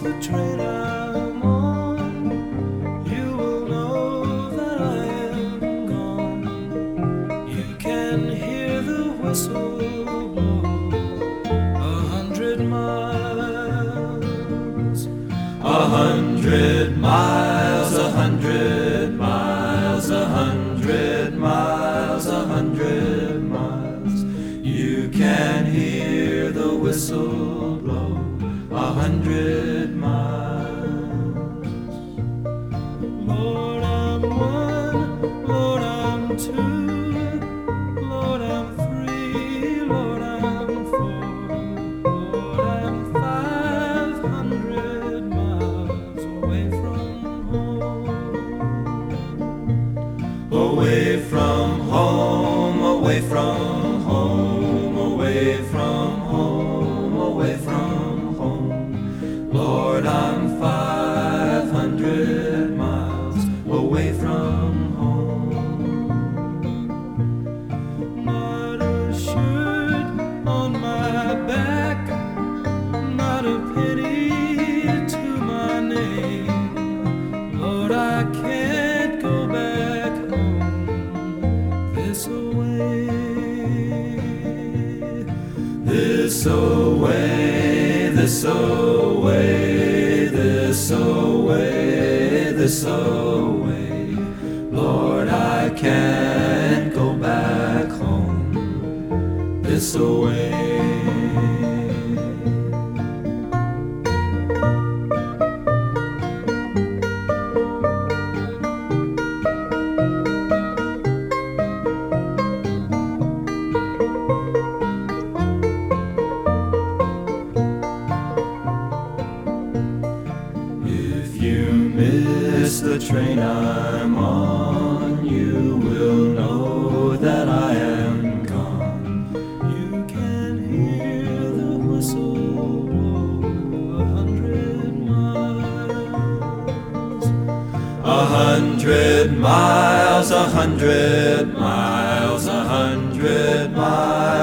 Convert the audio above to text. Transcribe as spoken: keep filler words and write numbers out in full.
the train I'm on, you will know that I am gone. You can hear the whistle blow a hundred miles, a hundred miles, a hundred miles, a hundred miles, a hundred miles. You can hear the whistle blow a hundred miles. Lord, I'm one, Lord, I'm two, Lord, I'm three, Lord, I'm four, Lord, I'm five hundred miles away from home. Away from home, away from home, away from home, away from home. Lord, I'm five hundred miles away from home. Not a shirt on my back, not a penny to my name. Lord, I can't go back home this away, this away, this away, this away, this away. Lord, I can't go back home this away. If you miss the train I'm on, you will know that I am gone. You can hear the whistle blow a hundred miles, a hundred miles, a hundred miles, a hundred miles.